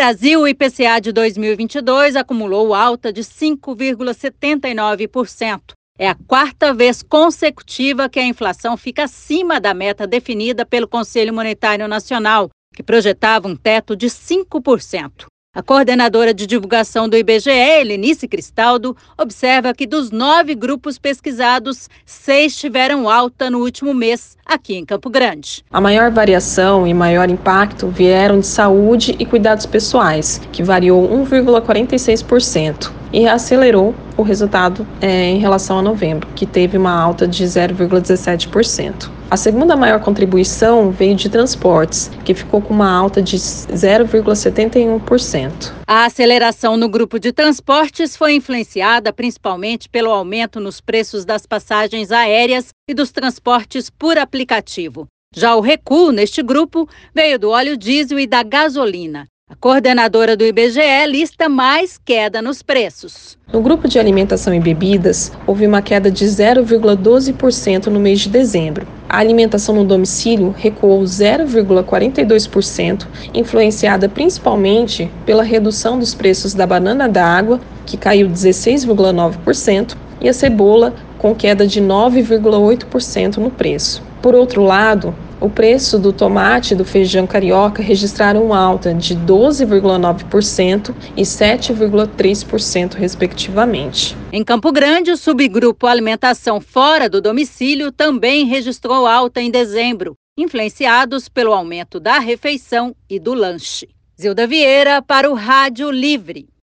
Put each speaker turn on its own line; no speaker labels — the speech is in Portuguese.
Brasil, o IPCA de 2022 acumulou alta de 5,79%. É a quarta vez consecutiva que a inflação fica acima da meta definida pelo Conselho Monetário Nacional, que projetava um teto de 5%. A coordenadora de divulgação do IBGE, Helenice Cristaldo, observa que dos 9 grupos pesquisados, 6 tiveram alta no último mês, aqui em Campo Grande.
A maior variação e maior impacto vieram de saúde e cuidados pessoais, que variou 1,46%, e acelerou o resultado em relação a novembro, que teve uma alta de 0,17%. A segunda maior contribuição veio de transportes, que ficou com uma alta de 0,71%.
A aceleração no grupo de transportes foi influenciada principalmente pelo aumento nos preços das passagens aéreas e dos transportes por aplicativo. Já o recuo neste grupo veio do óleo diesel e da gasolina. A coordenadora do IBGE lista mais queda nos preços.
No grupo de alimentação e bebidas, houve uma queda de 0,12% no mês de dezembro. A alimentação no domicílio recuou 0,42%, influenciada principalmente pela redução dos preços da banana d'água, que caiu 16,9%, e a cebola, com queda de 9,8% no preço. Por outro lado, o preço do tomate e do feijão carioca registraram alta de 12,9% e 7,3%, respectivamente.
Em Campo Grande, o subgrupo alimentação fora do domicílio também registrou alta em dezembro, influenciados pelo aumento da refeição e do lanche. Zilda Vieira para o Rádio Livre.